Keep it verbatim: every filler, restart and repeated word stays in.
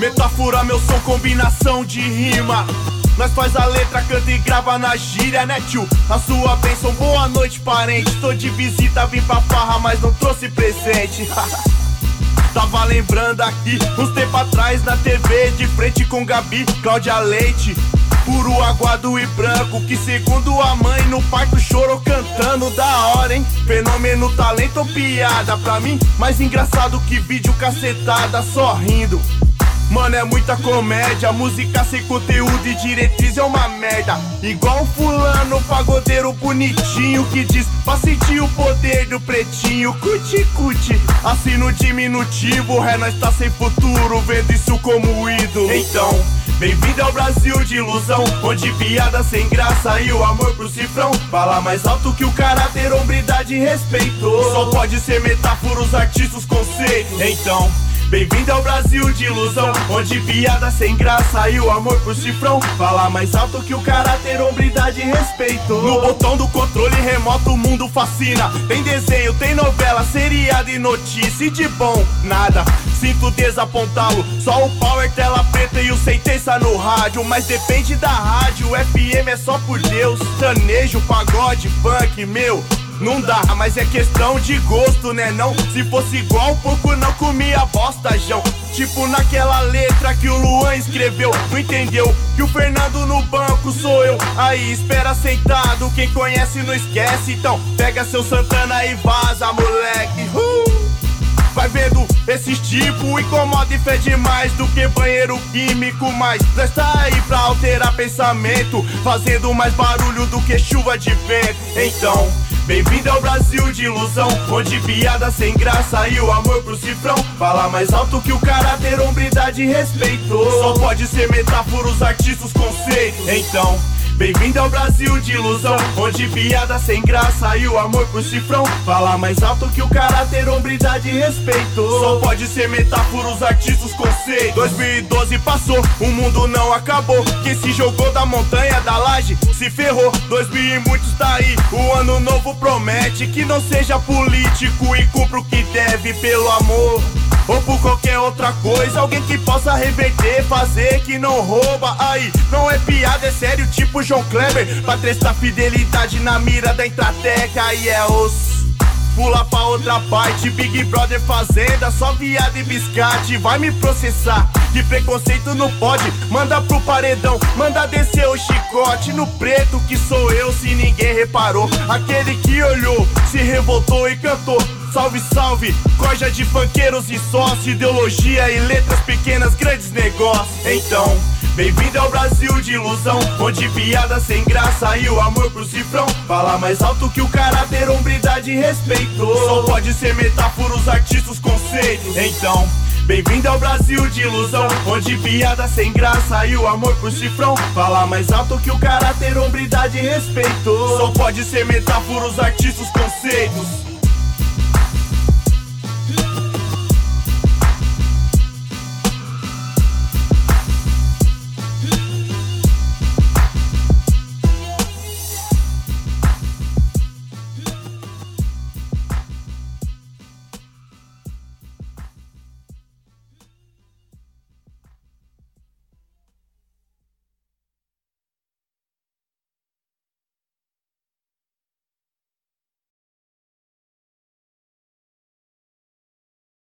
Metáfora, meu som, combinação de rima. Nós faz a letra, canta e grava na gíria, né tio? A sua bênção, boa noite parente. Tô de visita, vim pra farra, mas não trouxe presente. Tava lembrando aqui, uns tempos atrás na T V, de frente com Gabi, Cláudia Leite. Puro aguado e branco, que segundo a mãe no parto chorou cantando. Da hora, hein? Fenômeno, talento ou piada? Pra mim, mais engraçado que vídeo cacetada, só rindo. Mano, é muita comédia, música sem conteúdo e diretriz é uma merda. Igual um fulano pagodeiro bonitinho que diz pra sentir o poder do pretinho. Cuti, cuti, assim no diminutivo, é nós tá sem futuro, vendo isso como ídolo. Então, bem-vindo ao Brasil de ilusão, onde piada sem graça e o amor pro cifrão fala mais alto que o caráter, hombridade e respeito. Só pode ser metáfora, os artistas, os conceitos. Então, bem-vindo ao Brasil de ilusão, onde piada sem graça e o amor por cifrão fala mais alto que o caráter, hombridade e respeito. No botão do controle remoto o mundo fascina. Tem desenho, tem novela, seriado e notícia. E de bom, nada, sinto desapontá-lo. Só o power, tela preta e o sentença no rádio. Mas depende da rádio, F M é só por Deus. Sertanejo, pagode, funk, meu, não dá, mas é questão de gosto, né não? Se fosse igual, um pouco não comia bosta, Jão. Tipo naquela letra que o Luan escreveu. Não entendeu que o Fernando no banco sou eu. Aí espera sentado, quem conhece não esquece. Então pega seu Santana e vaza, moleque. uh! Vai vendo esses tipo, incomoda e fede mais do que banheiro químico. Mas nós tá aí pra alterar pensamento, fazendo mais barulho do que chuva de vento. Então, bem-vindo ao Brasil de ilusão, onde piada sem graça e o amor pro cifrão fala mais alto que o caráter, hombridade e respeito. Só pode ser metáfora, os artistas, os conceitos. Então, bem-vindo ao Brasil de ilusão, onde piada sem graça e o amor por cifrão fala mais alto que o caráter, hombridade e respeito. Só pode ser metáfora, os artistas, os conceitos. dois mil e doze passou, o mundo não acabou. Quem se jogou da montanha, da laje, se ferrou. dois mil e muitos tá aí, o ano novo promete que não seja político e cumpra o que deve pelo amor ou por qualquer outra coisa. Alguém que possa reverter, fazer que não rouba. Aí, não é piada, é sério, tipo João Kleber, pra testar fidelidade na mira da Intrateca. Aí é osso, pula pra outra parte, Big Brother Fazenda, só viado e biscate. Vai me processar, que preconceito não pode. Manda pro paredão, manda descer o chicote no preto que sou eu, se ninguém reparou. Aquele que olhou, se revoltou e cantou salve, salve, corja de funkeiros e sócio, ideologia e letras pequenas, grandes negócios. Então, bem-vindo ao Brasil de ilusão, onde piada sem graça e o amor pro cifrão fala mais alto que o caráter, hombridade e respeito. Só pode ser metáfora, os artistas, os conceitos. Então, bem-vindo ao Brasil de ilusão, onde piada sem graça e o amor por cifrão fala mais alto que o caráter, hombridade e respeito. Só pode ser metáfora, os artistas, os conceitos.